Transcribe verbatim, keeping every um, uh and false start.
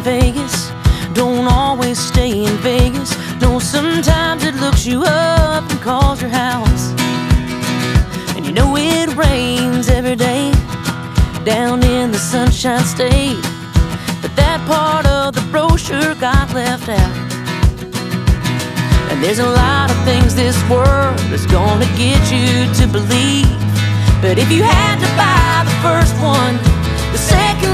Vegas don't always stay in Vegas. No, sometimes it looks you up and calls your house. And you know it rains every day down in the Sunshine State, but that part of the brochure got left out. And there's a lot of things this world is gonna get you to believe, but if you had to buy the first one, the second